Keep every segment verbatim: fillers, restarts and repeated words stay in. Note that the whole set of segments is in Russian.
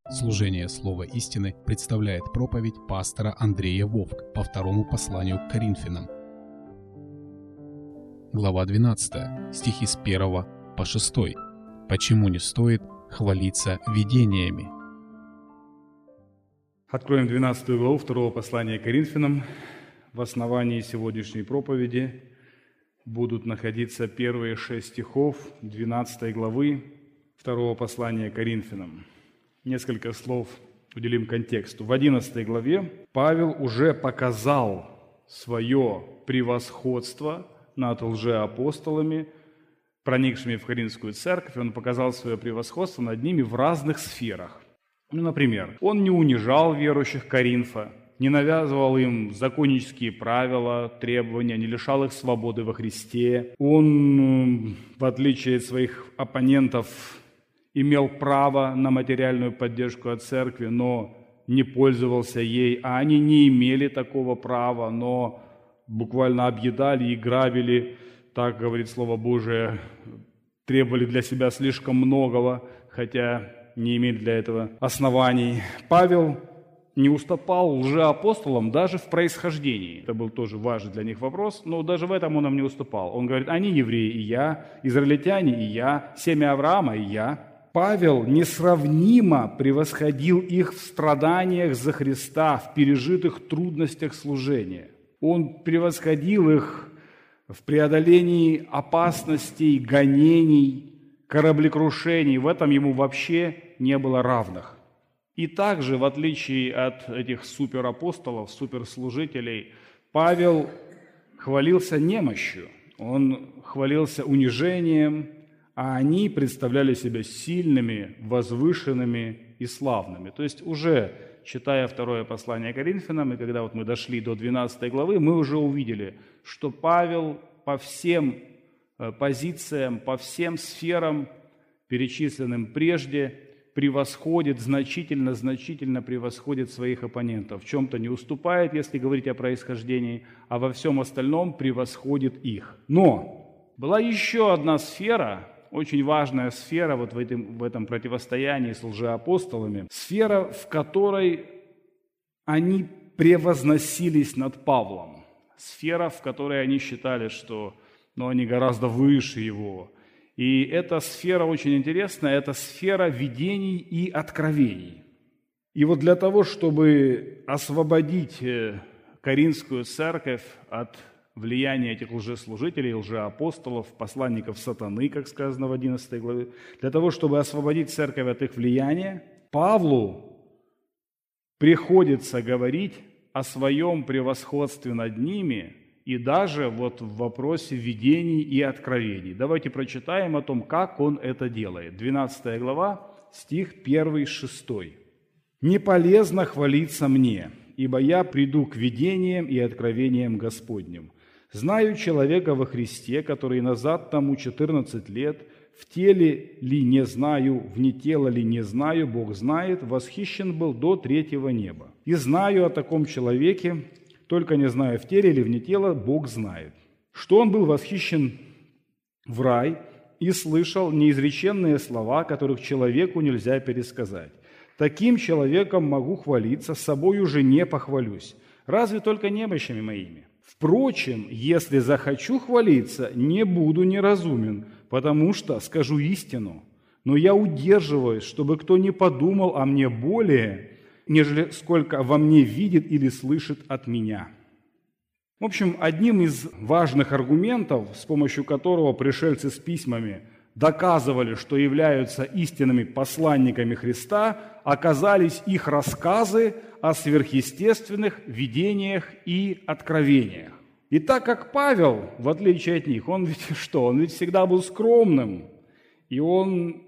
Служение Слова Истины представляет проповедь пастора Андрея Вовк по второму посланию к Коринфянам. Глава двенадцатая, стихи с первого по шестой. Почему не стоит хвалиться видениями? Откроем двенадцатую главу второго послания к Коринфянам. В основании сегодняшней проповеди будут находиться первые шесть стихов двенадцатой главы второго послания к Коринфянам. Несколько слов уделим контексту. В одиннадцатой главе Павел уже показал свое превосходство над лжеапостолами, проникшими в Коринфскую церковь. Он показал свое превосходство над ними в разных сферах. Ну, например, он не унижал верующих Коринфа, не навязывал им законнические правила, требования, не лишал их свободы во Христе. Он, в отличие от своих оппонентов, имел право на материальную поддержку от церкви, но не пользовался ей, а они не имели такого права, но буквально объедали и грабили, так говорит Слово Божие, требовали для себя слишком многого, хотя не имели для этого оснований. Павел не уступал лжеапостолам даже в происхождении. Это был тоже важный для них вопрос, но даже в этом он им не уступал. Он говорит, они евреи и я, израильтяне и я, семя Авраама и я. Павел несравнимо превосходил их в страданиях за Христа, в пережитых трудностях служения. Он превосходил их в преодолении опасностей, гонений, кораблекрушений. В этом ему вообще не было равных. И также, в отличие от этих суперапостолов, суперслужителей, Павел хвалился немощью, он хвалился унижением, а они представляли себя сильными, возвышенными и славными. То есть уже читая второе послание к Коринфянам, и когда вот мы дошли до двенадцатой главы, мы уже увидели, что Павел по всем позициям, по всем сферам, перечисленным прежде, превосходит, значительно-значительно превосходит своих оппонентов. В чем-то не уступает, если говорить о происхождении, а во всем остальном превосходит их. Но была еще одна сфера, очень важная сфера вот в этом, в этом противостоянии с лжеапостолами, сфера, в которой они превозносились над Павлом, сфера, в которой они считали, что ну, они гораздо выше его. И эта сфера очень интересная, это сфера видений и откровений. И вот для того, чтобы освободить Коринфскую церковь от влияние этих лжеслужителей, лжеапостолов, посланников сатаны, как сказано в одиннадцатой главе, для того, чтобы освободить церковь от их влияния, Павлу приходится говорить о своем превосходстве над ними и даже вот в вопросе видений и откровений. Давайте прочитаем о том, как он это делает. двенадцатая глава, стих первый-шестой. «Не полезно хвалиться мне, ибо я приду к видениям и откровениям Господним. Знаю человека во Христе, который назад тому четырнадцать лет, в теле ли не знаю, вне тела ли не знаю, Бог знает, восхищен был до третьего неба. И знаю о таком человеке, только не знаю, в теле ли вне тела, Бог знает, что он был восхищен в рай и слышал неизреченные слова, которых человеку нельзя пересказать. Таким человеком могу хвалиться, собою же не похвалюсь, разве только немощами моими. Впрочем, если захочу хвалиться, не буду неразумен, потому что скажу истину, но я удерживаюсь, чтобы кто не подумал о мне более, нежели сколько во мне видит или слышит от меня». В общем, одним из важных аргументов, с помощью которого пришельцы с письмами доказывали, что являются истинными посланниками Христа, оказались их рассказы о сверхъестественных видениях и откровениях. И так как Павел, в отличие от них, он ведь что? Он ведь всегда был скромным, и он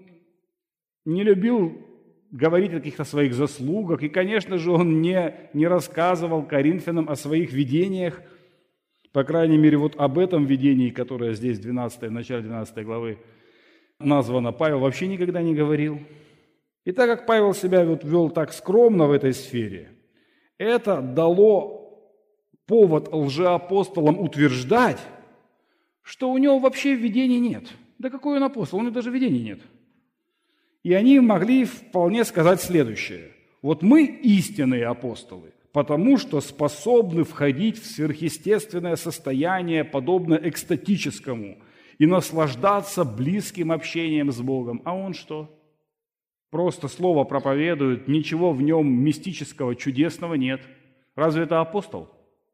не любил говорить о каких-то своих заслугах, и, конечно же, он не, не рассказывал коринфянам о своих видениях, по крайней мере, вот об этом видении, которое здесь в двенадцатой, в начале двенадцатой главы названо, Павел вообще никогда не говорил. И так как Павел себя вот вел так скромно в этой сфере, это дало повод лжеапостолам утверждать, что у него вообще видений нет. Да какой он апостол? У него даже видений нет. И они могли вполне сказать следующее. Вот мы истинные апостолы, потому что способны входить в сверхъестественное состояние, подобное экстатическому, и наслаждаться близким общением с Богом. А он что? Просто слово проповедует, ничего в нем мистического, чудесного нет. Разве это апостол?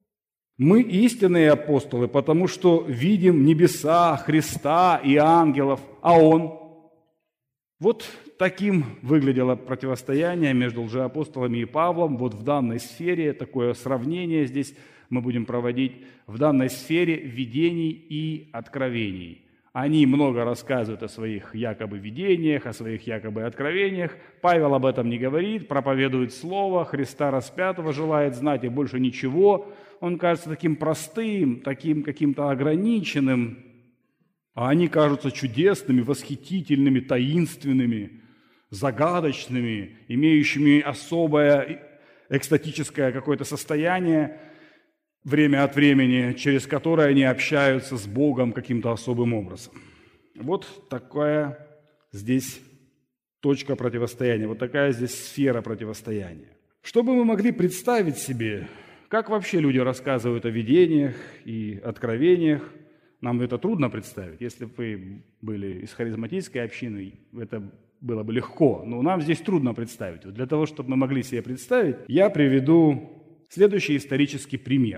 Мы истинные апостолы, потому что видим небеса, Христа и ангелов, а он? Вот таким выглядело противостояние между лжеапостолами и Павлом. Вот в данной сфере, такое сравнение здесь мы будем проводить, в данной сфере видений и откровений. Они много рассказывают о своих якобы видениях, о своих якобы откровениях. Павел об этом не говорит, проповедует Слово, Христа распятого желает знать и больше ничего. Он кажется таким простым, таким каким-то ограниченным, а они кажутся чудесными, восхитительными, таинственными, загадочными, имеющими особое экстатическое какое-то состояние, время от времени, через которое они общаются с Богом каким-то особым образом. Вот такая здесь точка противостояния, вот такая здесь сфера противостояния. Чтобы мы могли представить себе, как вообще люди рассказывают о видениях и откровениях, нам это трудно представить. Если бы вы были из харизматической общины, это было бы легко, но нам здесь трудно представить. Вот для того, чтобы мы могли себе представить, я приведу следующий исторический пример.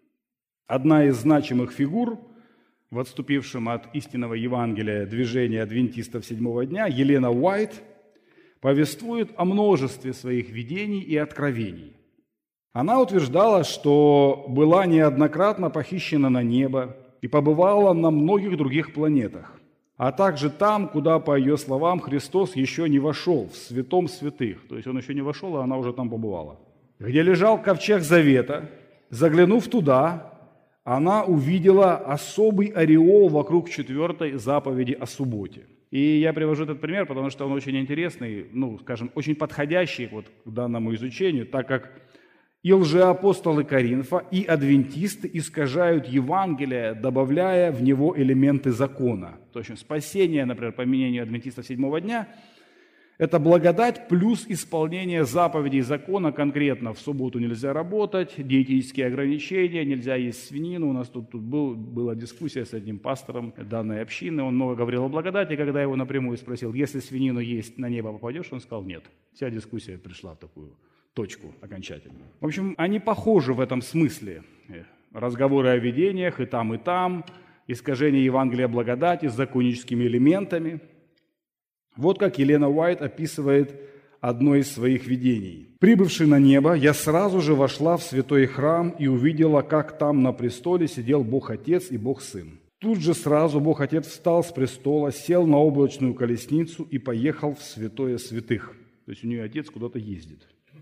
Одна из значимых фигур в отступившем от истинного Евангелия движения адвентистов седьмого дня, Елена Уайт, повествует о множестве своих видений и откровений. Она утверждала, что была неоднократно похищена на небо и побывала на многих других планетах, а также там, куда, по ее словам, Христос еще не вошел, в святом святых. То есть он еще не вошел, а она уже там побывала. Где лежал ковчег Завета, заглянув туда, она увидела особый ореол вокруг четвертой заповеди о субботе. И я привожу этот пример, потому что он очень интересный, ну, скажем, очень подходящий вот к данному изучению, так как и лжеапостолы Коринфа, и адвентисты искажают Евангелие, добавляя в него элементы закона. То есть спасение, например, по мнению адвентистов седьмого дня, это благодать плюс исполнение заповедей закона конкретно. В субботу нельзя работать, диетические ограничения, нельзя есть свинину. У нас тут, тут был, была дискуссия с одним пастором данной общины. Он много говорил о благодати, когда его напрямую спросил, если свинину есть, на небо попадешь? Он сказал, нет. Вся дискуссия пришла в такую точку окончательно. В общем, они похожи в этом смысле. Разговоры о видениях и там, и там, искажение Евангелия благодати с законническими элементами. Вот как Елена Уайт описывает одно из своих видений. «Прибывши на небо, я сразу же вошла в святой храм и увидела, как там на престоле сидел Бог Отец и Бог Сын. Тут же сразу Бог Отец встал с престола, сел на облачную колесницу и поехал в святое святых». То есть у нее Отец куда-то ездит.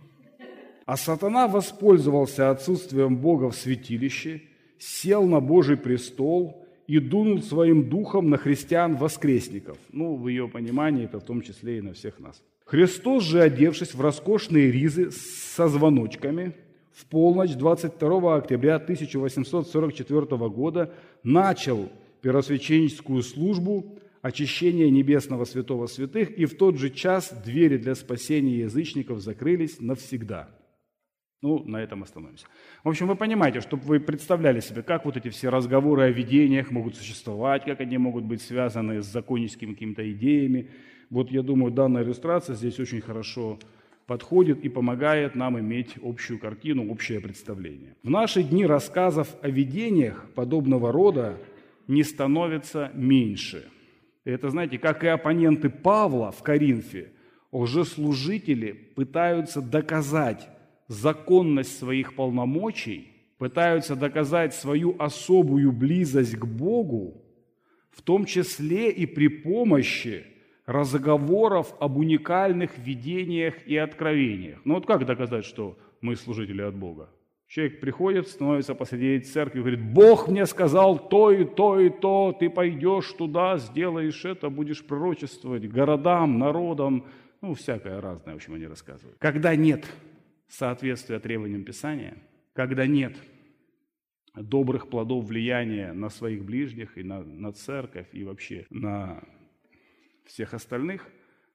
А сатана воспользовался отсутствием Бога в святилище, сел на Божий престол и дунул своим духом на христиан-воскресников. Ну, в ее понимании, это в том числе и на всех нас. Христос же, одевшись в роскошные ризы со звоночками, в полночь двадцать второго октября тысяча восемьсот сорок четвёртого года начал первосвященническую службу очищения небесного святого святых, и в тот же час двери для спасения язычников закрылись навсегда. Ну, на этом остановимся. В общем, вы понимаете, чтобы вы представляли себе, как вот эти все разговоры о видениях могут существовать, как они могут быть связаны с законническими какими-то идеями. Вот, я думаю, данная иллюстрация здесь очень хорошо подходит и помогает нам иметь общую картину, общее представление. В наши дни рассказов о видениях подобного рода не становится меньше. Это, знаете, как и оппоненты Павла в Коринфе, лжеслужители пытаются доказать законность своих полномочий, пытаются доказать свою особую близость к Богу, в том числе и при помощи разговоров об уникальных видениях и откровениях. Ну вот как доказать, что мы служители от Бога? Человек приходит, становится посреди церкви и говорит, Бог мне сказал то и то и то, ты пойдешь туда, сделаешь это, будешь пророчествовать городам, народам, ну всякое разное, в общем, они рассказывают. Когда нет соответствия требованиям Писания, когда нет добрых плодов влияния на своих ближних и на, на церковь, и вообще на всех остальных,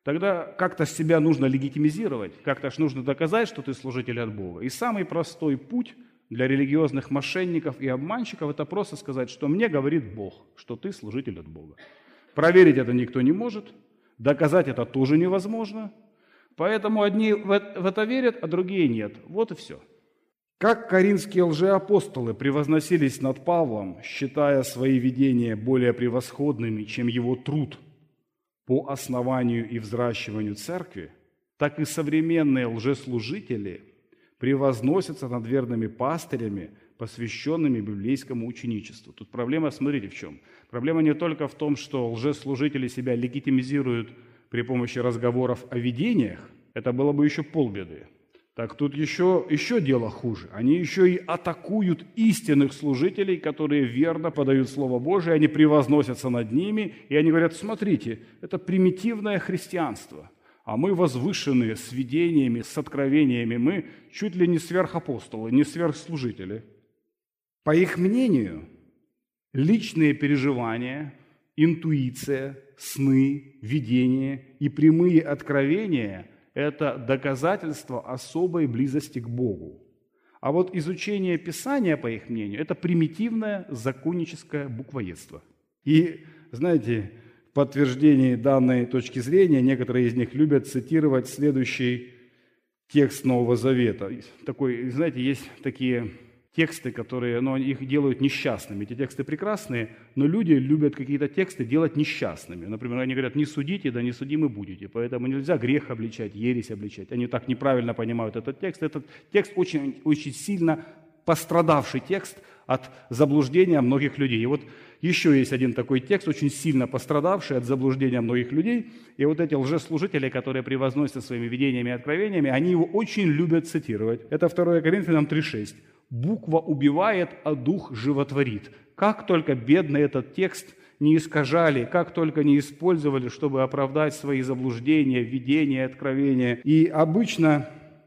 Тогда как-то себя нужно легитимизировать, как-то ж нужно доказать, что ты служитель от Бога. И самый простой путь для религиозных мошенников и обманщиков – это просто сказать, что мне говорит Бог, что ты служитель от Бога. Проверить это никто не может, доказать это тоже невозможно. Поэтому одни в это верят, а другие нет. Вот и все. Как коринфские лжеапостолы превозносились над Павлом, считая свои видения более превосходными, чем его труд по основанию и взращиванию церкви, так и современные лжеслужители превозносятся над верными пастырями, посвященными библейскому ученичеству. Тут проблема, смотрите, в чем. Проблема не только в том, что лжеслужители себя легитимизируют при помощи разговоров о видениях, это было бы еще полбеды. Так тут еще, еще дело хуже. Они еще и атакуют истинных служителей, которые верно подают Слово Божие, они превозносятся над ними, и они говорят, смотрите, это примитивное христианство, а мы возвышенные с видениями, с откровениями, мы чуть ли не сверхапостолы, не сверхслужители. По их мнению, личные переживания, интуиция, сны, видения и прямые откровения – это доказательство особой близости к Богу. А вот изучение Писания, по их мнению, это примитивное законническое буквоедство. И, знаете, в подтверждении данной точки зрения некоторые из них любят цитировать следующий текст Нового Завета. Такой, знаете, есть такие тексты, которые, ну, их делают несчастными. Эти тексты прекрасные, но люди любят какие-то тексты делать несчастными. Например, они говорят, не судите, да не судимы будете. Поэтому нельзя грех обличать, ересь обличать. Они так неправильно понимают этот текст. Этот текст очень, очень сильно пострадавший текст от заблуждения многих людей. И вот еще есть один такой текст, очень сильно пострадавший от заблуждения многих людей. И вот эти лжеслужители, которые превозносятся своими видениями и откровениями, они его очень любят цитировать. Это второе Коринфянам три шесть. «Буква убивает, а дух животворит». Как только бедно этот текст не искажали, как только не использовали, чтобы оправдать свои заблуждения, видения, откровения. И обычно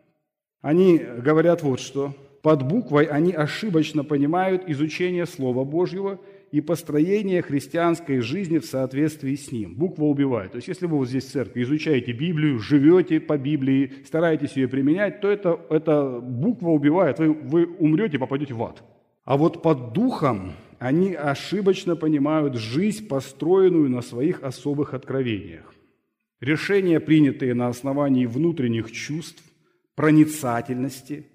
они говорят вот что. Под буквой они ошибочно понимают изучение Слова Божьего и построение христианской жизни в соответствии с ним. Буква убивает. То есть, если вы вот здесь в церкви изучаете Библию, живете по Библии, стараетесь ее применять, то это, это буква убивает. Вы, вы умрете, попадете в ад. А вот под духом они ошибочно понимают жизнь, построенную на своих особых откровениях. Решения, принятые на основании внутренних чувств, проницательности,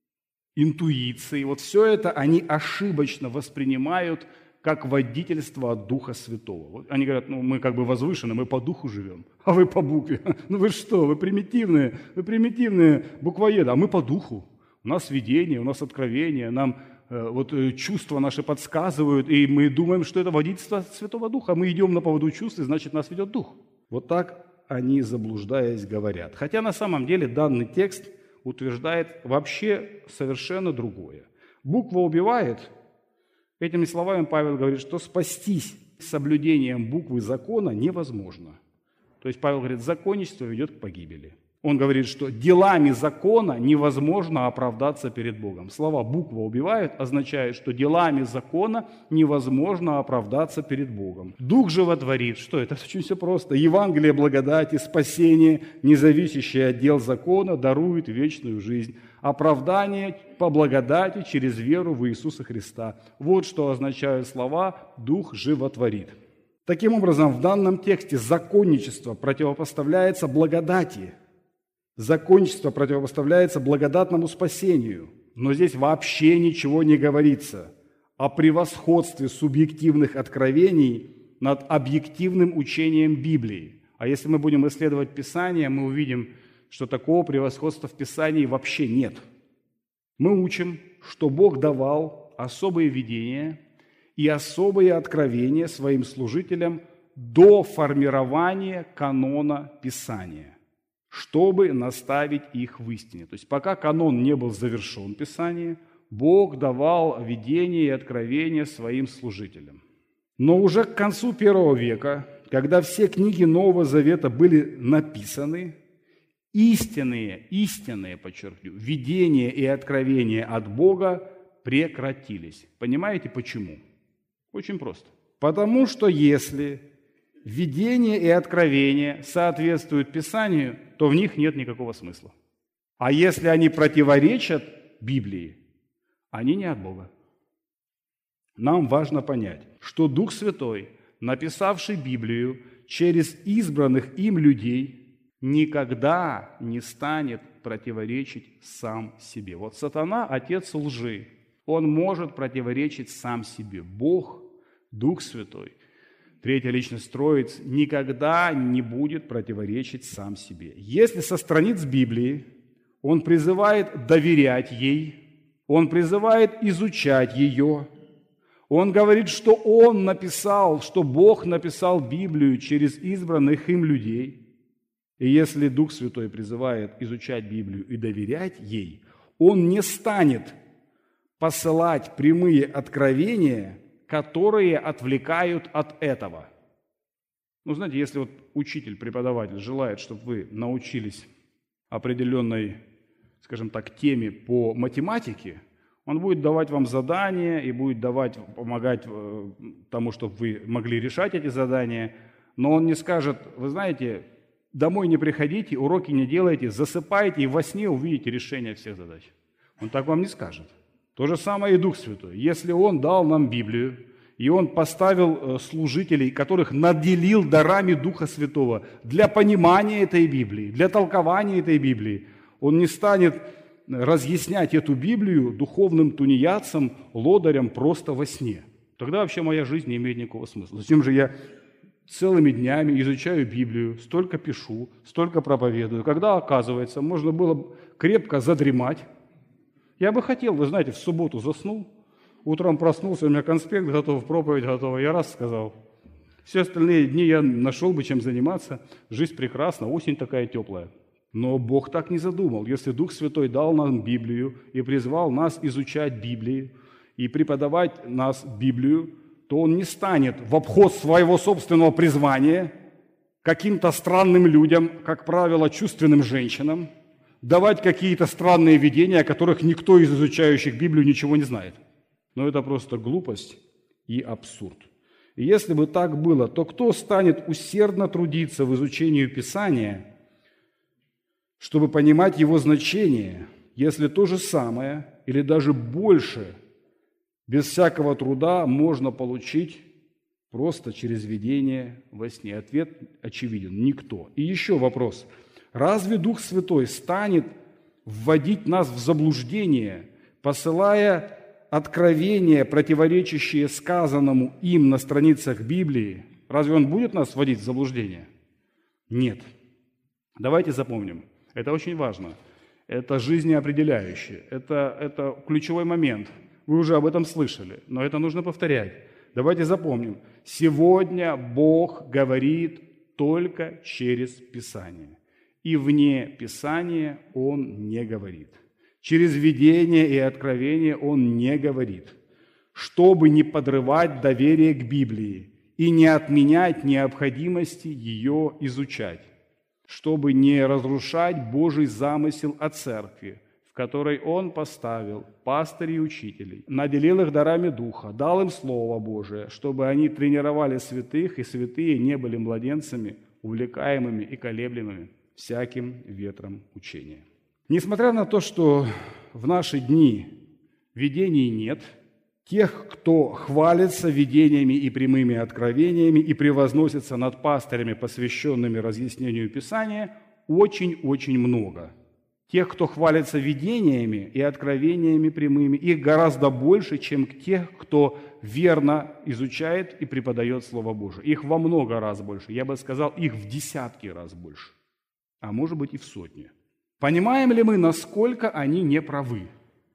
интуиции. Вот все это они ошибочно воспринимают как водительство от Духа Святого. Вот они говорят, ну мы как бы возвышены, мы по духу живем, а вы по букве. Ну вы что, вы примитивные, вы примитивные буквоеды, а мы по духу. У нас видение, у нас откровение, нам э, вот э, чувства наши подсказывают, и мы думаем, что это водительство Святого Духа. Мы идем на поводу чувств, и значит нас ведет Дух. Вот так они, заблуждаясь, говорят. Хотя на самом деле данный текст утверждает вообще совершенно другое. Буква убивает. Этими словами Павел говорит, что спастись соблюдением буквы закона невозможно. То есть Павел говорит, законничество ведет к погибели. Он говорит, что делами закона невозможно оправдаться перед Богом. Слова «буква убивает» означают, что делами закона невозможно оправдаться перед Богом. Дух животворит. Что это? Очень все просто. Евангелие благодати, спасение, не зависящее от дел закона, дарует вечную жизнь. Оправдание по благодати через веру в Иисуса Христа. Вот что означают слова «Дух животворит». Таким образом, в данном тексте законничество противопоставляется благодати. Законничество противопоставляется благодатному спасению. Но здесь вообще ничего не говорится о превосходстве субъективных откровений над объективным учением Библии. А если мы будем исследовать Писание, мы увидим, что такого превосходства в Писании вообще нет. Мы учим, что Бог давал особые видения и особые откровения своим служителям до формирования канона Писания, чтобы наставить их в истине. То есть пока канон не был завершен Писания, Бог давал видения и откровения своим служителям. Но уже к концу первого века, когда все книги Нового Завета были написаны, истинные, истинные, подчеркну, видения и откровения от Бога прекратились. Понимаете, почему? Очень просто. Потому что если видение и откровение соответствуют Писанию, то в них нет никакого смысла. А если они противоречат Библии, они не от Бога. Нам важно понять, что Дух Святой, написавший Библию через избранных им людей, никогда не станет противоречить сам себе. Вот сатана – отец лжи. Он может противоречить сам себе. Бог, Дух Святой, третья личность Троицы, никогда не будет противоречить сам себе. Если со страниц Библии он призывает доверять ей, он призывает изучать ее, он говорит, что он написал, что Бог написал Библию через избранных им людей, и если Дух Святой призывает изучать Библию и доверять ей, он не станет посылать прямые откровения, которые отвлекают от этого. Ну, знаете, если вот учитель, преподаватель желает, чтобы вы научились определенной, скажем так, теме по математике, он будет давать вам задания и будет давать, помогать тому, чтобы вы могли решать эти задания, но он не скажет, вы знаете, домой не приходите, уроки не делайте, засыпайте и во сне увидите решение всех задач. Он так вам не скажет. То же самое и Дух Святой. Если Он дал нам Библию, и Он поставил служителей, которых наделил дарами Духа Святого для понимания этой Библии, для толкования этой Библии, Он не станет разъяснять эту Библию духовным тунеядцам, лодырям просто во сне. Тогда вообще моя жизнь не имеет никакого смысла. Зачем же я целыми днями изучаю Библию, столько пишу, столько проповедую, когда, оказывается, можно было крепко задремать. Я бы хотел, вы знаете, в субботу заснул, утром проснулся, у меня конспект готов, проповедь готова, я раз сказал. Все остальные дни я нашел бы чем заниматься, жизнь прекрасна, осень такая теплая. Но Бог так не задумал. Если Дух Святой дал нам Библию и призвал нас изучать Библию и преподавать нас Библию, то Он не станет в обход своего собственного призвания каким-то странным людям, как правило, чувственным женщинам, давать какие-то странные видения, о которых никто из изучающих Библию ничего не знает. Но это просто глупость и абсурд. И если бы так было, то кто станет усердно трудиться в изучении Писания, чтобы понимать его значение, если то же самое или даже больше без всякого труда можно получить просто через видение во сне? Ответ очевиден – никто. И еще вопрос. Разве Дух Святой станет вводить нас в заблуждение, посылая откровения, противоречащие сказанному им на страницах Библии? Разве Он будет нас вводить в заблуждение? Нет. Давайте запомним. Это очень важно. Это жизнеопределяющее. Это, это ключевой момент. Вы уже об этом слышали, но это нужно повторять. Давайте запомним. Сегодня Бог говорит только через Писание. И вне Писания Он не говорит. Через видение и откровение Он не говорит. Чтобы не подрывать доверие к Библии и не отменять необходимости ее изучать. Чтобы не разрушать Божий замысел о церкви, в которой Он поставил пастырей и учителей, наделил их дарами Духа, дал им Слово Божие, чтобы они тренировали святых, и святые не были младенцами, увлекаемыми и колеблемыми всяким ветром учения. Несмотря на то, что в наши дни видений нет, тех, кто хвалится видениями и прямыми откровениями и превозносится над пастырями, посвященными разъяснению Писания, очень-очень много. Тех, кто хвалится видениями и откровениями прямыми, их гораздо больше, чем тех, кто верно изучает и преподает Слово Божие. Их во много раз больше. Я бы сказал, их в десятки раз больше. А может быть и в сотни. Понимаем ли мы, насколько они не правы?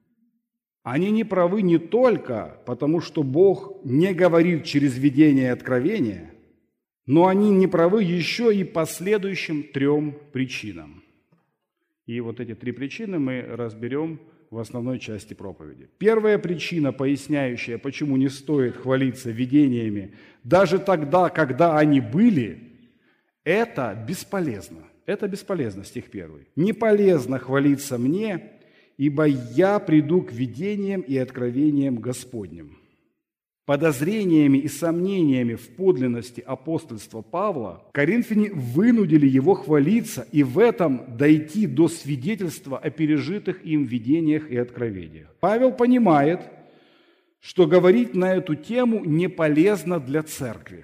Они не правы не только потому, что Бог не говорит через видение и откровение, но они не правы еще и по следующим трем причинам. И вот эти три причины мы разберем в основной части проповеди. Первая причина, поясняющая, почему не стоит хвалиться видениями, даже тогда, когда они были, это бесполезно. Это бесполезно, стих первый. «Не полезно хвалиться мне, ибо я приду к видениям и откровениям Господним». подозрениями и сомнениями в подлинности апостольства Павла, коринфяне вынудили его хвалиться и в этом дойти до свидетельства о пережитых им видениях и откровениях. Павел понимает, что говорить на эту тему не полезно для церкви.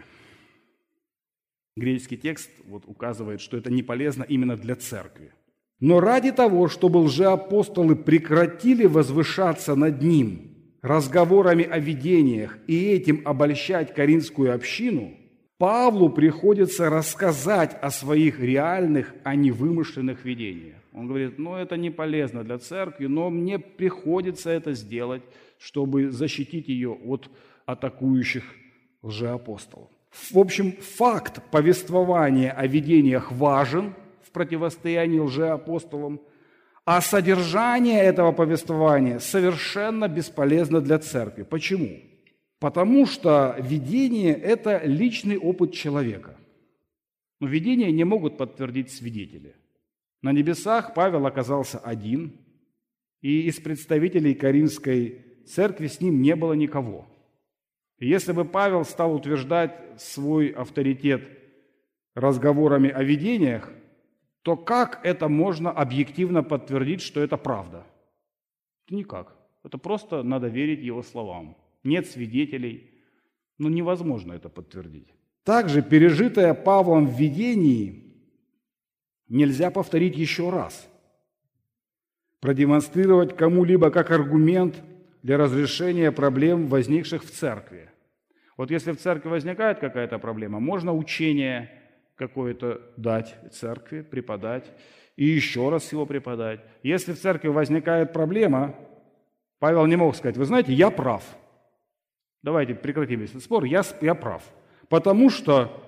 Греческий текст вот указывает, что это не полезно именно для церкви. Но ради того, чтобы лжеапостолы прекратили возвышаться над ним разговорами о видениях и этим обольщать коринфскую общину, Павлу приходится рассказать о своих реальных, а не вымышленных видениях. Он говорит, ну это не полезно для церкви, но мне приходится это сделать, чтобы защитить ее от атакующих лжеапостолов. В общем, факт повествования о видениях важен в противостоянии лжеапостолам, а содержание этого повествования совершенно бесполезно для церкви. Почему? Потому что видение – это личный опыт человека. Но видения не могут подтвердить свидетели. На небесах Павел оказался один, и из представителей Коринфской церкви с ним не было никого. И если бы Павел стал утверждать свой авторитет разговорами о видениях, то как это можно объективно подтвердить, что это правда? Никак. Это просто надо верить его словам. Нет свидетелей, но невозможно это подтвердить. Также пережитое Павлом в видении нельзя повторить еще раз. Продемонстрировать кому-либо как аргумент для разрешения проблем, возникших в церкви. Вот если в церкви возникает какая-то проблема, можно учение какое-то дать церкви, преподать, и еще раз его преподать. Если в церкви возникает проблема, Павел не мог сказать, вы знаете, я прав. Давайте прекратим этот спор, я, я прав. Потому что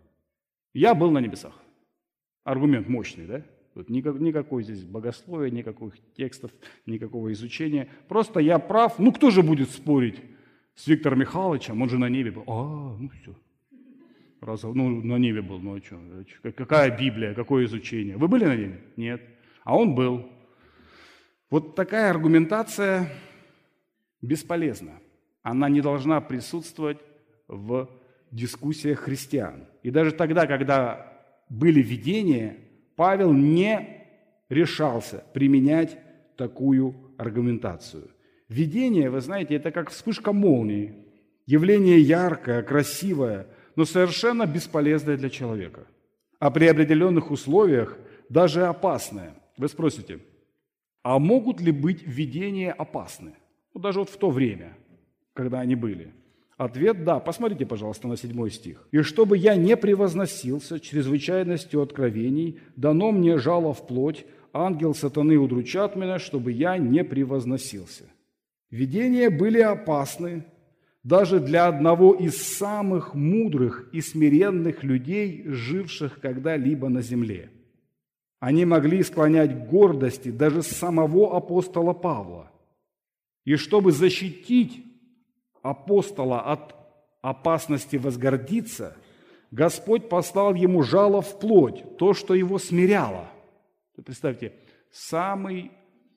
я был на небесах. Аргумент мощный, да? Тут никак, никакой здесь богословия, никаких текстов, никакого изучения. Просто я прав. Ну, кто же будет спорить с Виктором Михайловичем? Он же на небе был. А, ну все. Раз, ну, на небе был, ну а что? Какая Библия, какое изучение? Вы были на небе? Нет. А он был. Вот такая аргументация бесполезна. Она не должна присутствовать в дискуссиях христиан. И даже тогда, когда были видения, Павел не решался применять такую аргументацию. Видение, вы знаете, это как вспышка молнии. Явление яркое, красивое, но совершенно бесполезное для человека. А при определенных условиях даже опасное. Вы спросите, а могут ли быть видения опасны? Ну, даже вот в то время, когда они были. Ответ – да. Посмотрите, пожалуйста, на седьмой стих. «И чтобы я не превозносился чрезвычайностью откровений, дано мне жало в плоть, ангел сатаны удручат меня, чтобы я не превозносился». Видения были опасны даже для одного из самых мудрых и смиренных людей, живших когда-либо на земле. Они могли склонять к гордости даже самого апостола Павла. И чтобы защитить апостола от опасности возгордиться, Господь послал ему жало в плоть, то, что его смиряло. Представьте, самый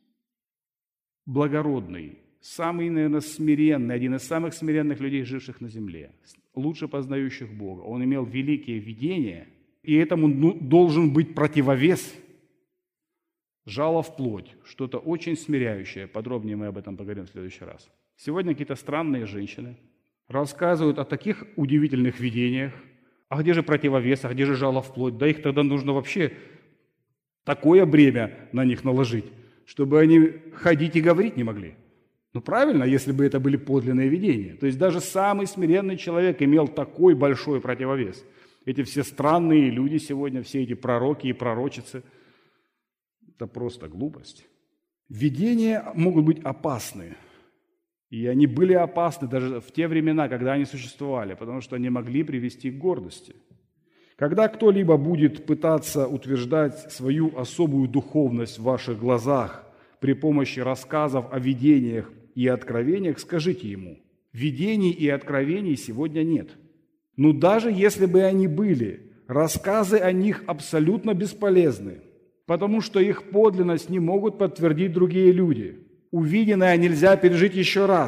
благородный, самый, наверное, смиренный, один из самых смиренных людей, живших на земле, лучше познающих Бога. Он имел великие видения, и этому ну, должен быть противовес. Жало в плоть, что-то очень смиряющее. Подробнее мы об этом поговорим в следующий раз. Сегодня какие-то странные женщины рассказывают о таких удивительных видениях. А где же противовес, а где же жало в плоть? Да их тогда нужно вообще такое бремя на них наложить, чтобы они ходить и говорить не могли. Ну правильно, если бы это были подлинные видения. То есть даже самый смиренный человек имел такой большой противовес. Эти все странные люди сегодня, все эти пророки и пророчицы, это просто глупость. Видения могут быть опасны. И они были опасны даже в те времена, когда они существовали, потому что они могли привести к гордости. Когда кто-либо будет пытаться утверждать свою особую духовность в ваших глазах при помощи рассказов о видениях и откровениях, скажите ему, видений и откровений сегодня нет. Но даже если бы они были, рассказы о них абсолютно бесполезны, потому что их подлинность не могут подтвердить другие люди. Увиденное нельзя пережить еще раз.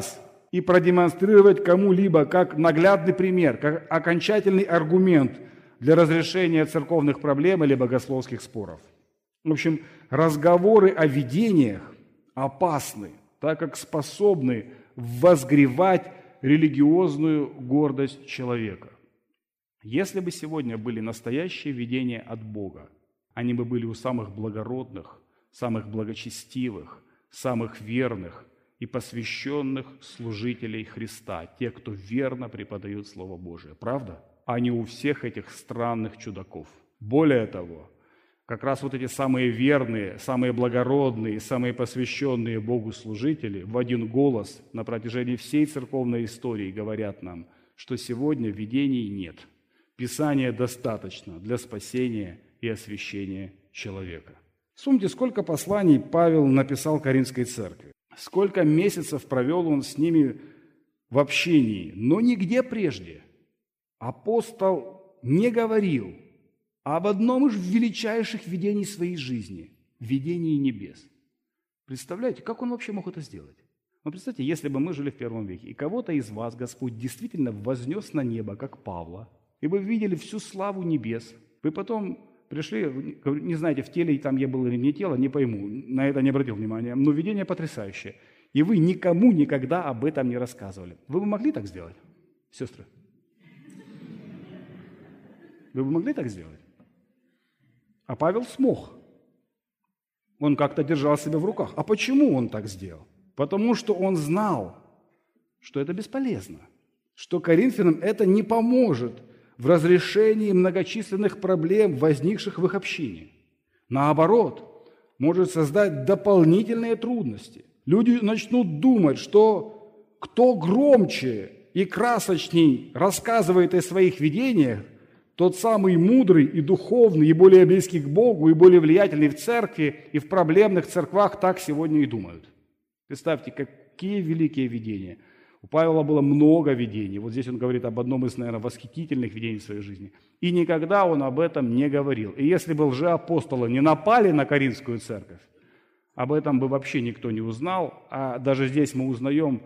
и продемонстрировать кому-либо как наглядный пример, как окончательный аргумент для разрешения церковных проблем или богословских споров. В общем, разговоры о видениях опасны, так как способны возгревать религиозную гордость человека. Если бы сегодня были настоящие видения от Бога, они бы были у самых благородных, самых благочестивых, самых верных и посвященных служителей Христа, те, кто верно преподают Слово Божие. Правда? А не у всех этих странных чудаков. Более того, как раз вот эти самые верные, самые благородные, самые посвященные Богу служители в один голос на протяжении всей церковной истории говорят нам, что сегодня видений нет. Писания достаточно для спасения и освящения человека. Вспомните, сколько посланий Павел написал Коринфской церкви. Сколько месяцев провел он с ними в общении, но нигде прежде апостол не говорил об одном из величайших видений своей жизни – видении небес. Представляете, как он вообще мог это сделать? Ну, представьте, если бы мы жили в первом веке, и кого-то из вас Господь действительно вознес на небо, как Павла, и вы видели всю славу небес, вы потом пришли, не знаете, в теле там я был или не тело, не пойму, на это не обратил внимания, но видение потрясающее. И вы никому никогда об этом не рассказывали. Вы бы могли так сделать, сестры? Вы бы могли так сделать? А Павел смог. Он как-то держал себя в руках. А почему он так сделал? Потому что он знал, что это бесполезно, что коринфянам это не поможет в разрешении многочисленных проблем, возникших в их общине. Наоборот, может создать дополнительные трудности. Люди начнут думать, что кто громче и красочней рассказывает о своих видениях, тот самый мудрый и духовный, и более близкий к Богу, и более влиятельный в церкви, и в проблемных церквах так сегодня и думают. Представьте, какие великие видения. У Павла было много видений. Вот здесь он говорит об одном из, наверное, восхитительных видений в своей жизни. И никогда он об этом не говорил. И если бы лжеапостолы не напали на Коринфскую церковь, об этом бы вообще никто не узнал. А даже здесь мы узнаем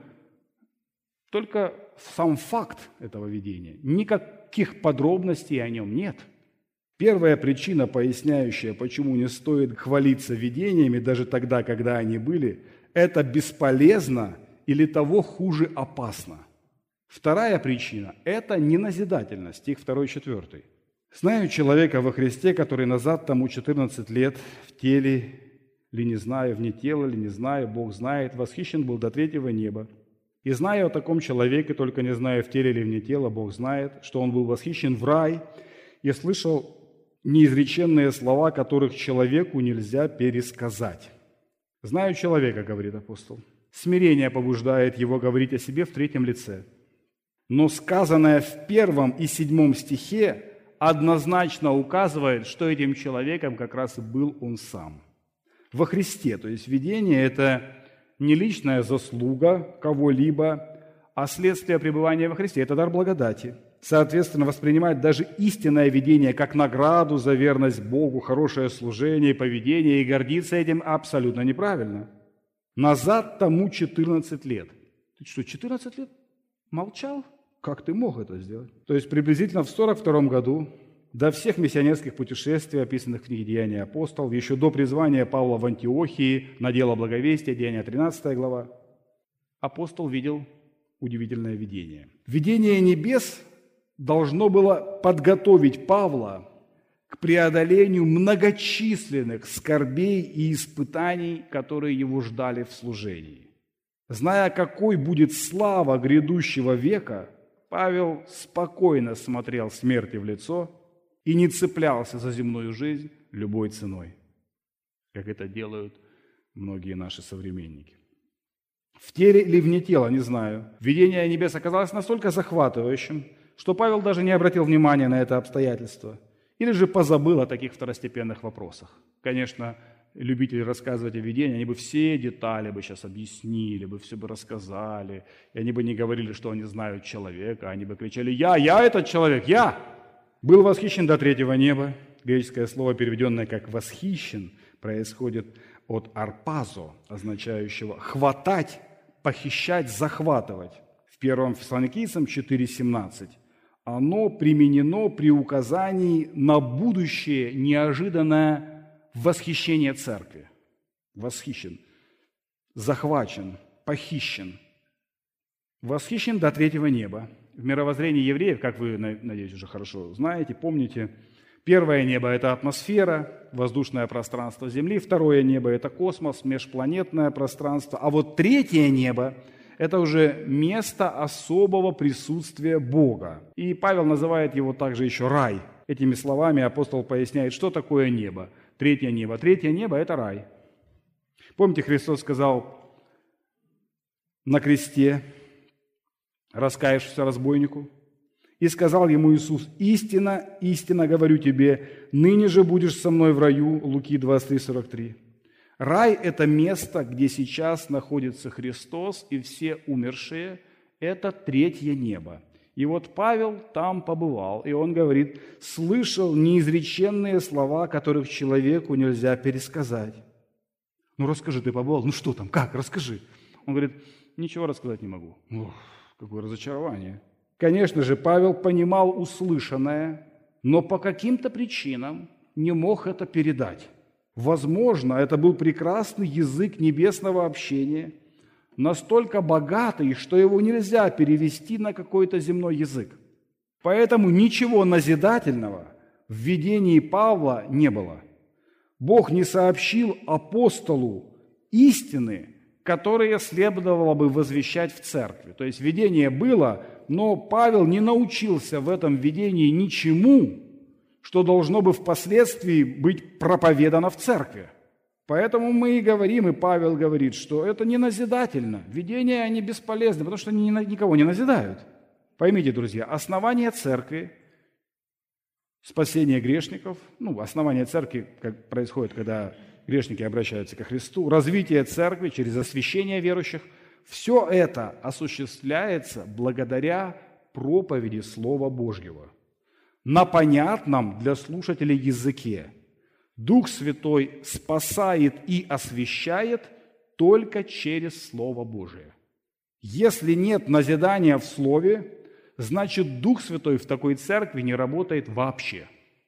только сам факт этого видения. Никаких подробностей о нем нет. Первая причина, поясняющая, почему не стоит хвалиться видениями, даже тогда, когда они были, это бесполезно или того хуже опасно. Вторая причина – это неназидательность, стих два четыре. «Знаю человека во Христе, который назад тому четырнадцать лет в теле ли не знаю, вне тела ли не знаю, Бог знает, восхищен был до третьего неба. И знаю о таком человеке, только не знаю, в теле ли вне тела, Бог знает, что он был восхищен в рай и слышал неизреченные слова, которых человеку нельзя пересказать. Знаю человека, говорит апостол. Смирение побуждает его говорить о себе в третьем лице. Но сказанное в первом и седьмом стихе однозначно указывает, что этим человеком как раз и был он сам. Во Христе, то есть видение – это не личная заслуга кого-либо, а следствие пребывания во Христе – это дар благодати. Соответственно, воспринимать даже истинное видение как награду за верность Богу, хорошее служение, поведение и гордиться этим абсолютно неправильно. Назад тому четырнадцать лет. Ты что, четырнадцать лет? Молчал? Как ты мог это сделать? То есть приблизительно в сорок втором году, до всех миссионерских путешествий, описанных в книге «Деяния апостолов», еще до призвания Павла в Антиохии на дело благовестия, Деяния тринадцатая глава, апостол видел удивительное видение. Видение небес должно было подготовить Павла к преодолению многочисленных скорбей и испытаний, которые его ждали в служении. Зная, какой будет слава грядущего века, Павел спокойно смотрел смерти в лицо и не цеплялся за земную жизнь любой ценой, как это делают многие наши современники. В теле или вне тела, не знаю. Видение небес оказалось настолько захватывающим, что Павел даже не обратил внимания на это обстоятельство или же позабыл о таких второстепенных вопросах. Конечно, любители рассказывать о видении, они бы все детали бы сейчас объяснили, бы все бы рассказали, и они бы не говорили, что они знают человека, они бы кричали «Я, я этот человек, я!» Был восхищен до третьего неба. Греческое слово, переведенное как «восхищен», происходит от «арпазо», означающего «хватать», похищать, захватывать. В первом Фессалоникийцам четыре семнадцать. Оно применено при указании на будущее неожиданное восхищение церкви. Восхищен, захвачен, похищен. Восхищен до третьего неба. В мировоззрении евреев, как вы, надеюсь, уже хорошо знаете, помните, первое небо – это атмосфера, воздушное пространство Земли. Второе небо – это космос, межпланетное пространство. А вот третье небо – это уже место особого присутствия Бога. И Павел называет его также еще рай. Этими словами апостол поясняет, что такое небо. Третье небо. Третье небо – это рай. Помните, Христос сказал на кресте раскаявшемуся разбойнику? И сказал ему Иисус: «Истинно, истинно говорю тебе, ныне же будешь со мной в раю». Луки двадцать три сорок три. Рай – это место, где сейчас находится Христос и все умершие. Это третье небо. И вот Павел там побывал, и он говорит: «Слышал неизреченные слова, которых человеку нельзя пересказать». Ну, расскажи, ты побывал, ну что там, как, расскажи. Он говорит: «Ничего рассказать не могу». Ох, какое разочарование. Конечно же, Павел понимал услышанное, но по каким-то причинам не мог это передать. Возможно, это был прекрасный язык небесного общения, настолько богатый, что его нельзя перевести на какой-то земной язык. Поэтому ничего назидательного в видении Павла не было. Бог не сообщил апостолу истины, которые следовало бы возвещать в церкви. То есть видение было, но Павел не научился в этом видении ничему, что должно бы впоследствии быть проповедано в церкви. Поэтому мы и говорим, и Павел говорит, что это не назидательно. Видения, они бесполезны, потому что они никого не назидают. Поймите, друзья, основание церкви, спасение грешников, ну, основание церкви как происходит, когда грешники обращаются ко Христу, развитие церкви через освящение верующих, все это осуществляется благодаря проповеди Слова Божьего на понятном для слушателей языке. Дух Святой спасает и освящает только через Слово Божие. Если нет назидания в Слове, значит, Дух Святой в такой церкви не работает вообще.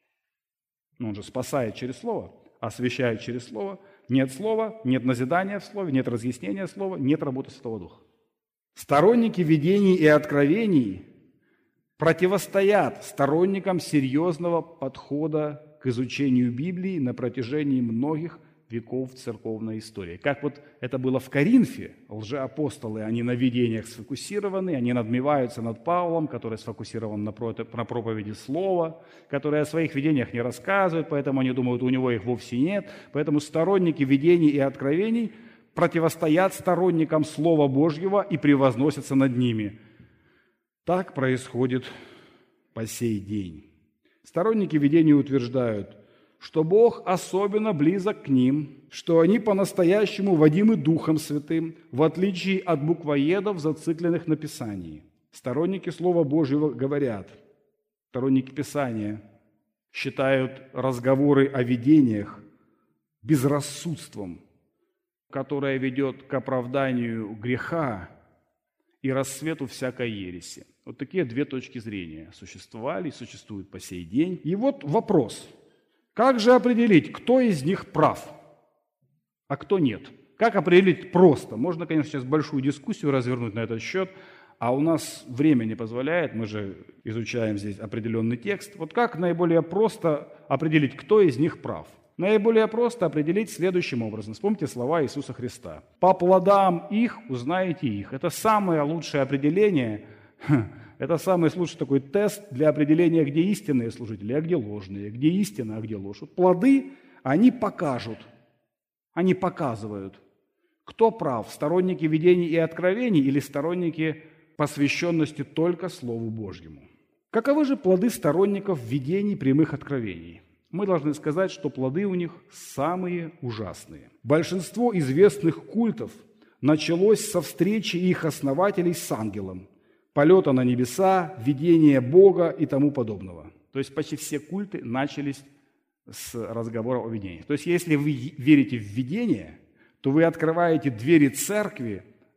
Он же спасает через Слово, освящает через Слово. Нет Слова, нет назидания в Слове, нет разъяснения Слова, нет работы Святого Духа. Сторонники видений и откровений противостоят сторонникам серьезного подхода к изучению Библии на протяжении многих веков церковной истории. Как вот это было в Коринфе, лжеапостолы, они на видениях сфокусированы, они надмеваются над Павлом, который сфокусирован на проповеди Слова, который о своих видениях не рассказывает, поэтому они думают, у него их вовсе нет. Поэтому сторонники видений и откровений противостоят сторонникам Слова Божьего и превозносятся над ними. Так происходит по сей день. Сторонники видений утверждают, что Бог особенно близок к ним, что они по-настоящему водимы Духом Святым, в отличие от буквоедов, зацикленных на Писании. Сторонники Слова Божьего говорят, сторонники Писания считают разговоры о видениях безрассудством, которое ведет к оправданию греха и рассвету всякой ереси. Вот такие две точки зрения существовали и существуют по сей день. И вот вопрос. Как же определить, кто из них прав, а кто нет? Как определить просто? Можно, конечно, сейчас большую дискуссию развернуть на этот счет, а у нас время не позволяет, мы же изучаем здесь определенный текст. Вот как наиболее просто определить, кто из них прав? Наиболее просто определить следующим образом. Вспомните слова Иисуса Христа. «По плодам их узнаете их». Это самое лучшее определение, это самый лучший такой тест для определения, где истинные служители, а где ложные, где истина, а где ложь. Вот плоды, они покажут, они показывают, кто прав, сторонники видений и откровений или сторонники посвященности только Слову Божьему. Каковы же плоды сторонников видений прямых откровений? Мы должны сказать, что плоды у них самые ужасные. Большинство известных культов началось со встречи их основателей с ангелом, полета на небеса, видения Бога и тому подобного. То есть почти все культы начались с разговора о видениях. То есть если вы верите в видение, то вы открываете двери церкви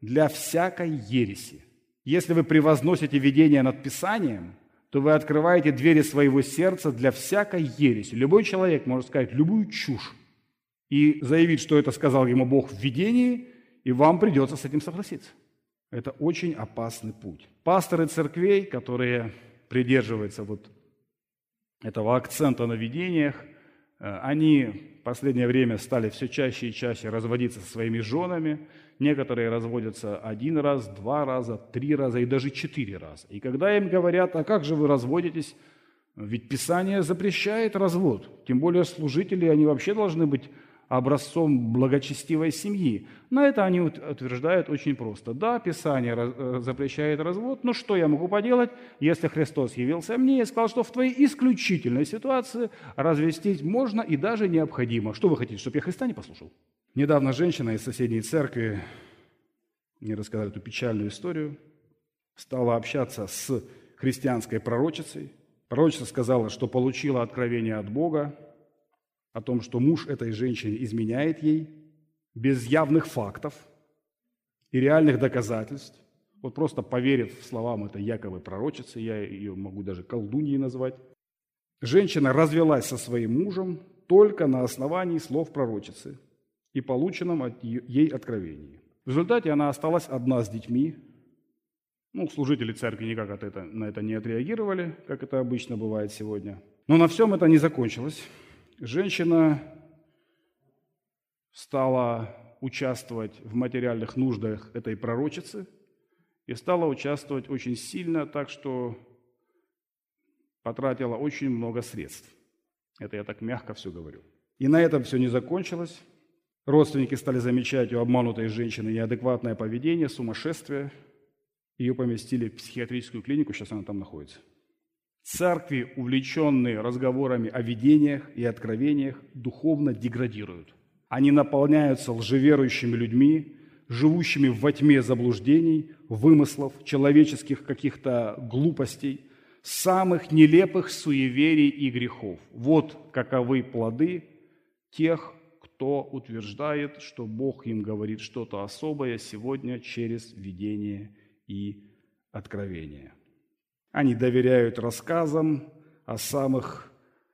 для всякой ереси. Если вы превозносите видение над Писанием, то вы открываете двери своего сердца для всякой ереси. Любой человек может сказать любую чушь и заявить, что это сказал ему Бог в видении, и вам придется с этим согласиться. Это очень опасный путь. Пасторы церквей, которые придерживаются вот этого акцента на видениях, они в последнее время стали все чаще и чаще разводиться со своими женами. Некоторые разводятся один раз, два раза, три раза и даже четыре раза. И когда им говорят, а как же вы разводитесь? Ведь Писание запрещает развод. Тем более служители, они вообще должны быть образцом благочестивой семьи. На это они утверждают очень просто. Да, Писание запрещает развод, но что я могу поделать, если Христос явился мне и сказал, что в твоей исключительной ситуации развестись можно и даже необходимо. Что вы хотите, чтобы я Христа не послушал? Недавно женщина из соседней церкви, мне рассказали эту печальную историю, стала общаться с христианской пророчицей. Пророчица сказала, что получила откровение от Бога о том, что муж этой женщины изменяет ей без явных фактов и реальных доказательств. Вот просто поверив словам этой якобы пророчицы, я ее могу даже колдуньей назвать, женщина развелась со своим мужем только на основании слов пророчицы и полученном от ей откровении. В результате она осталась одна с детьми. Ну, служители церкви никак от это, на это не отреагировали, как это обычно бывает сегодня. Но на всем это не закончилось. Женщина стала участвовать в материальных нуждах этой пророчицы и стала участвовать очень сильно, так что потратила очень много средств. Это я так мягко все говорю. И на этом все не закончилось. Родственники стали замечать у обманутой женщины неадекватное поведение, сумасшествие. Ее поместили в психиатрическую клинику, сейчас она там находится. Церкви, увлеченные разговорами о видениях и откровениях, духовно деградируют. Они наполняются лжеверующими людьми, живущими во тьме заблуждений, вымыслов, человеческих каких-то глупостей, самых нелепых суеверий и грехов. Вот каковы плоды тех, кто утверждает, что Бог им говорит что-то особое сегодня через видение и откровение. Они доверяют рассказам о самых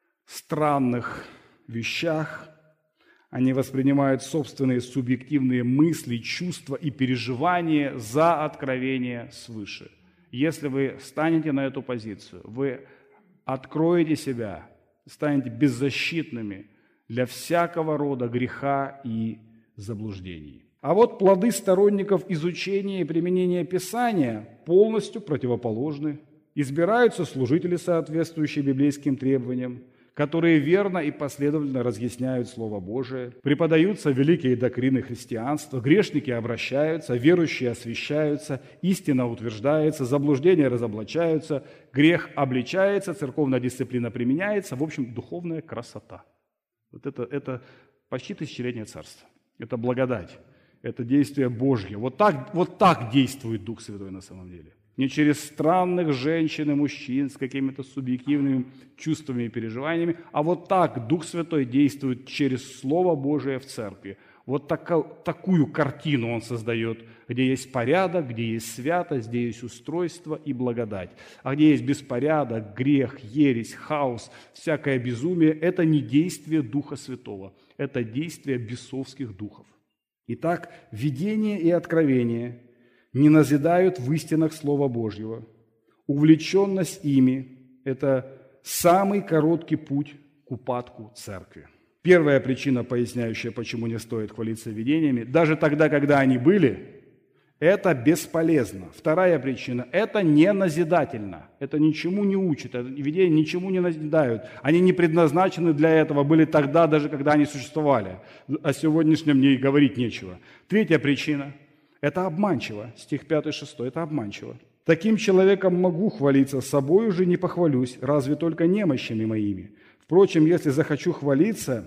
странных вещах. Они воспринимают собственные субъективные мысли, чувства и переживания за откровение свыше. Если вы встанете на эту позицию, вы откроете себя, станете беззащитными для всякого рода греха и заблуждений. А вот плоды сторонников изучения и применения Писания полностью противоположны. Избираются служители, соответствующие библейским требованиям, которые верно и последовательно разъясняют Слово Божие. Преподаются великие доктрины христианства, грешники обращаются, верующие освящаются, истина утверждается, заблуждения разоблачаются, грех обличается, церковная дисциплина применяется. В общем, духовная красота. Вот это, это почти тысячелетнее царство. Это благодать, это действие Божье. Вот так, вот так действует Дух Святой на самом деле. Не через странных женщин и мужчин с какими-то субъективными чувствами и переживаниями, а вот так Дух Святой действует через Слово Божие в церкви. Вот така, такую картину Он создает, где есть порядок, где есть святость, где есть устройство и благодать. А где есть беспорядок, грех, ересь, хаос, всякое безумие, это не действие Духа Святого, это действие бесовских духов. Итак, видение и откровение не назидают в истинах Слова Божьего. Увлеченность ими – это самый короткий путь к упадку церкви. Первая причина, поясняющая, почему не стоит хвалиться видениями, даже тогда, когда они были, это бесполезно. Вторая причина – это не назидательно. Это ничему не учит, это видения ничему не назидают. Они не предназначены для этого, были тогда, даже когда они существовали. О сегодняшнем мне и говорить нечего. Третья причина – это обманчиво. Стих пятый шестой – это обманчиво. Таким человеком могу хвалиться, собою же не похвалюсь, разве только немощами моими. Впрочем, если захочу хвалиться,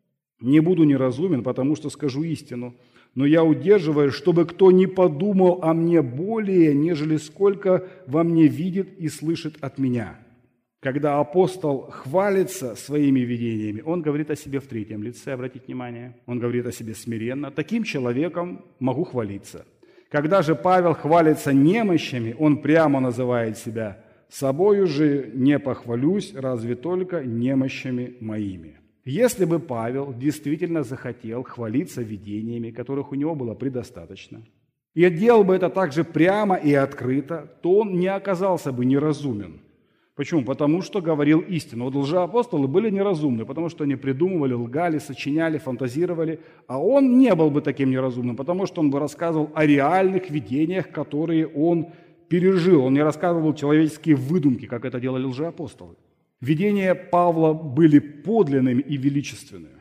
не буду неразумен, потому что скажу истину. Но я удерживаю, чтобы кто не подумал о мне более, нежели сколько во мне видит и слышит от меня. Когда апостол хвалится своими видениями, он говорит о себе в третьем лице, обратите внимание. Он говорит о себе смиренно. Таким человеком могу хвалиться. Когда же Павел хвалится немощами, он прямо называет себя: «Собою же не похвалюсь, разве только немощами моими». Если бы Павел действительно захотел хвалиться видениями, которых у него было предостаточно, и делал бы это также прямо и открыто, то он не оказался бы неразумен. Почему? Потому что говорил истину. Вот лжеапостолы были неразумны, потому что они придумывали, лгали, сочиняли, фантазировали, а он не был бы таким неразумным, потому что он бы рассказывал о реальных видениях, которые он пережил. Он не рассказывал человеческие выдумки, как это делали лжеапостолы. Видения Павла были подлинными и величественными.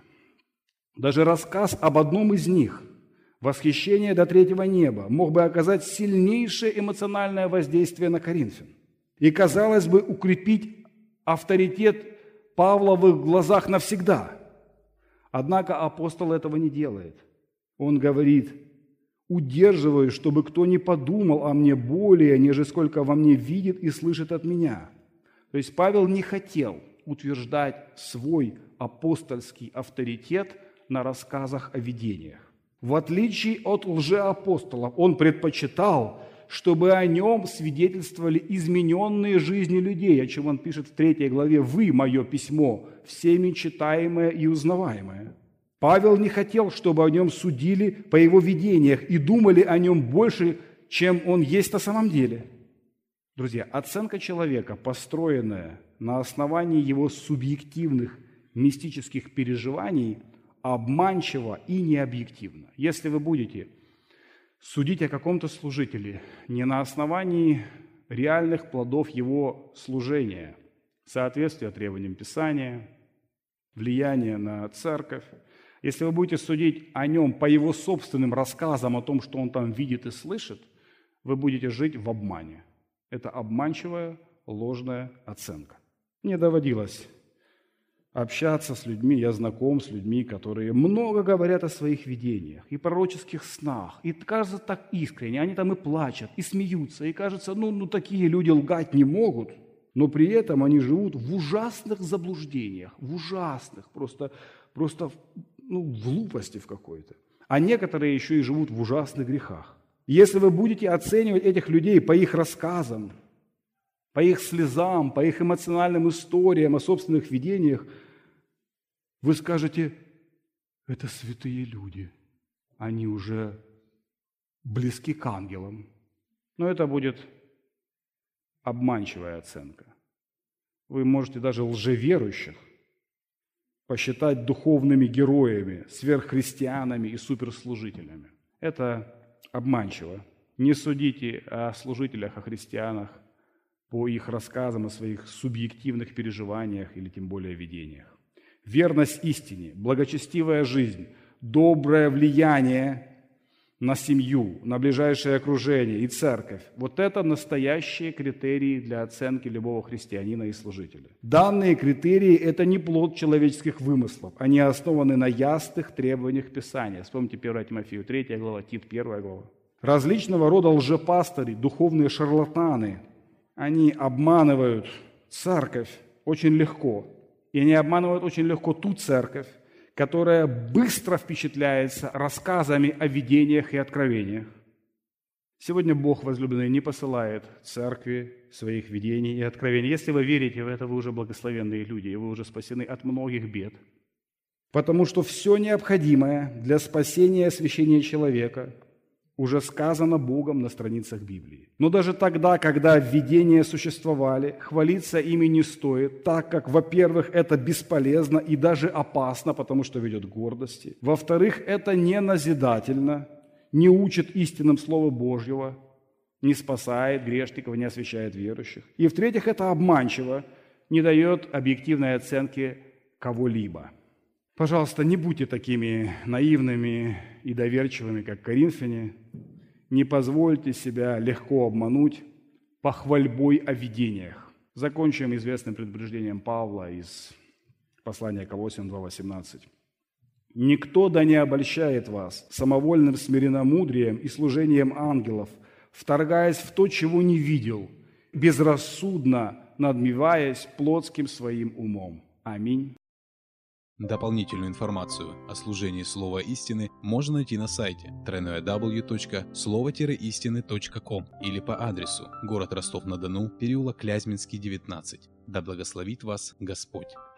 Даже рассказ об одном из них, восхищение до третьего неба, мог бы оказать сильнейшее эмоциональное воздействие на коринфян. И, казалось бы, укрепить авторитет Павла в их глазах навсегда. Однако апостол этого не делает. Он говорит: «Удерживаю, чтобы кто не подумал о мне более, нежели сколько во мне видит и слышит от меня». То есть Павел не хотел утверждать свой апостольский авторитет на рассказах о видениях. В отличие от лжеапостолов, он предпочитал, чтобы о нем свидетельствовали измененные жизни людей, о чем он пишет в третьей главе: «Вы, мое письмо, всеми читаемое и узнаваемое». Павел не хотел, чтобы о нем судили по его видениях и думали о нем больше, чем он есть на самом деле. Друзья, оценка человека, построенная на основании его субъективных мистических переживаний, обманчива и необъективна. Если вы будете судить о каком-то служителе не на основании реальных плодов его служения, соответствия требованиям Писания, влияния на церковь, если вы будете судить о нем по его собственным рассказам о том, что он там видит и слышит, вы будете жить в обмане. Это обманчивая, ложная оценка. Мне доводилось общаться с людьми, я знаком с людьми, которые много говорят о своих видениях и пророческих снах, и кажется так искренне, они там и плачут, и смеются, и кажется, ну, ну такие люди лгать не могут, но при этом они живут в ужасных заблуждениях, в ужасных, просто, просто ну, в глупости в какой-то. А некоторые еще и живут в ужасных грехах. Если вы будете оценивать этих людей по их рассказам, по их слезам, по их эмоциональным историям о собственных видениях, вы скажете: это святые люди, они уже близки к ангелам. Но это будет обманчивая оценка. Вы можете даже лжеверующих посчитать духовными героями, сверххристианами и суперслужителями. Это обманчиво. Не судите о служителях, о христианах по их рассказам о своих субъективных переживаниях или тем более видениях. Верность истине, благочестивая жизнь, доброе влияние на семью, на ближайшее окружение и церковь – вот это настоящие критерии для оценки любого христианина и служителя. Данные критерии – это не плод человеческих вымыслов, они основаны на ясных требованиях Писания. Вспомните первое Тимофею третья глава, Тит первая глава. Различного рода лжепастыри, духовные шарлатаны, они обманывают церковь очень легко. И они обманывают очень легко ту церковь, которая быстро впечатляется рассказами о видениях и откровениях. Сегодня Бог, возлюбленный, не посылает церкви своих видений и откровений. Если вы верите в это, вы уже благословенные люди, и вы уже спасены от многих бед. Потому что все необходимое для спасения и освящения человека уже сказано Богом на страницах Библии. Но даже тогда, когда видения существовали, хвалиться ими не стоит, так как, во-первых, это бесполезно и даже опасно, потому что ведет к гордости. Во-вторых, это не назидательно, не учит истинным Слова Божьего, не спасает грешников, не освящает верующих. И в-третьих, это обманчиво, не дает объективной оценки кого-либо. Пожалуйста, не будьте такими наивными и доверчивыми, как коринфяне. Не позвольте себя легко обмануть похвальбой о видениях. Закончим известным предупреждением Павла из послания Колоссянам два восемнадцать. «Никто да не обольщает вас самовольным смиренномудрием и служением ангелов, вторгаясь в то, чего не видел, безрассудно надмеваясь плотским своим умом». Аминь. Дополнительную информацию о служении Слова Истины можно найти на сайте дабл ю дабл ю дабл ю точка слово истины точка ком или по адресу город Ростов-на-Дону, переулок Клязьминский, девятнадцать. Да благословит вас Господь!